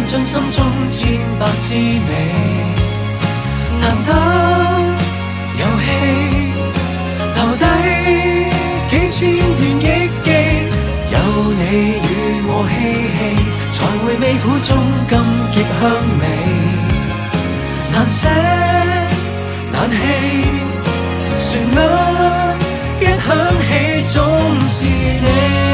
尽心中千百滋味，难得有戲，留低幾千段憶記，有你與我嬉戲，才會味苦中甘極香味。難捨難棄，旋律一響起總是你。